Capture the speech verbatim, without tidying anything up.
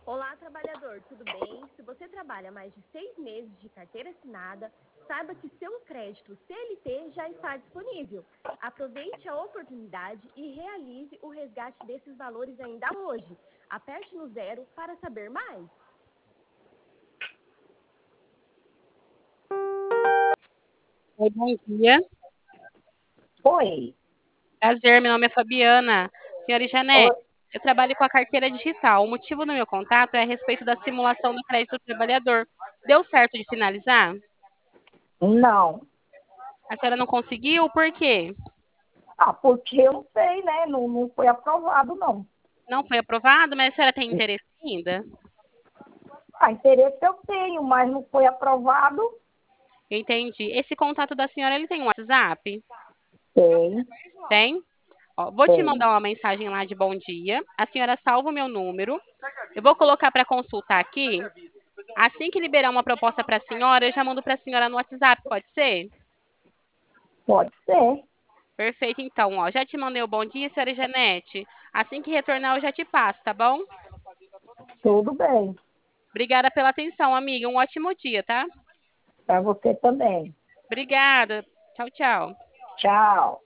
Olá, trabalhador, tudo bem? Se você trabalha mais de seis meses de carteira assinada, saiba que seu crédito C L T já está disponível. Aproveite a oportunidade e realize o resgate desses valores ainda hoje. Aperte no zero para saber mais. Oi, bom dia. Oi. Prazer, meu nome é Fabiana. Senhora Janete, Oi. eu trabalho com a carteira digital. O motivo do meu contato é a respeito da simulação do crédito do trabalhador. Deu certo de finalizar? Não. A senhora não conseguiu? Por quê? Ah, porque eu não sei, né? Não, não foi aprovado, não. Não foi aprovado, mas a senhora tem interesse ainda? Ah, interesse eu tenho, mas não foi aprovado. Entendi. Esse contato da senhora, ele tem um WhatsApp? Tem, Tem? Ó, vou te tem. mandar uma mensagem lá de bom dia. A senhora salva o meu número. Eu vou colocar para consultar aqui. Assim que liberar uma proposta para a senhora, eu já mando para a senhora no WhatsApp, pode ser? Pode ser. Perfeito, então, ó. Já te mandei o bom dia, senhora Janete. Assim que retornar, eu já te passo, tá bom? Tudo bem. Obrigada pela atenção, amiga. Um ótimo dia, tá? Para você também. Obrigada. Tchau, tchau. Tchau.